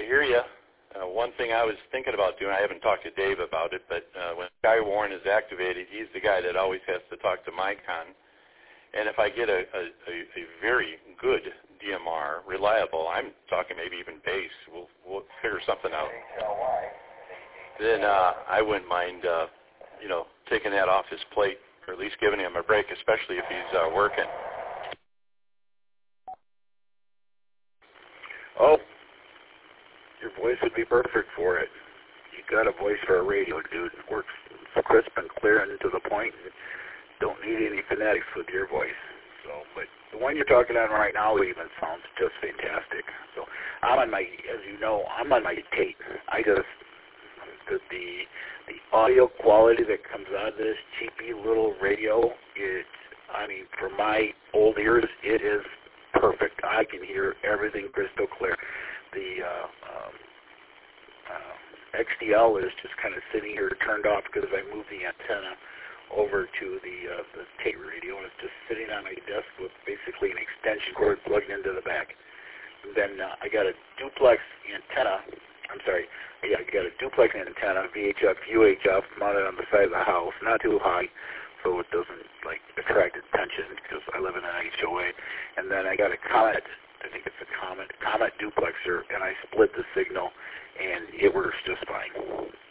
hear you. One thing I was thinking about doing, I haven't talked to Dave about it, but when Skywarn is activated, he's the guy that always has to talk to Micon. And if I get a very good DMR, reliable, I'm talking maybe even base, we'll figure something out. Then I wouldn't mind, taking that off his plate, or at least giving him a break, especially if he's working. Oh, your voice would be perfect for it. You got a voice for a radio, dude. It works crisp and clear and to the point. And don't need any phonetics with your voice. So, but the one you're talking on right now even sounds just fantastic. So, I'm on my, as you know, I'm on my tape. The audio quality that comes out of this cheapy little radio, for my old ears, it is perfect. I can hear everything crystal clear. The XDL is just kind of sitting here turned off because I moved the antenna over to the tape radio, and it's just sitting on my desk with basically an extension cord plugged into the back. And then I got a duplex antenna. I got a duplex antenna, VHF, UHF, mounted on the side of the house, not too high, so it doesn't attract attention because I live in an HOA. And then I got a Comet, I think it's a Comet duplexer, and I split the signal, and it works just fine.